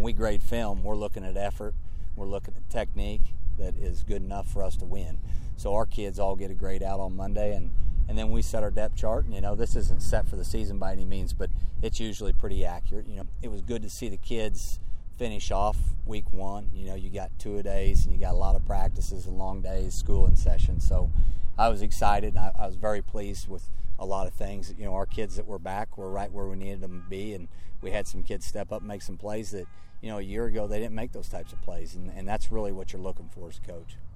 when we grade film, we're looking at effort, we're looking at technique that is good enough for us to win. So our kids all get a grade out on Monday, and then we set our depth chart. And, this isn't set for the season by any means, but it's usually pretty accurate. It was good to see the kids finish off week 1. You got 2-a-days, and you got a lot of practices and long days, school and session. So I was excited. I was very pleased with a lot of things. Our kids that were back were right where we needed them to be, and we had some kids step up and make some plays that, a year ago they didn't make those types of plays, and that's really what you're looking for as a coach.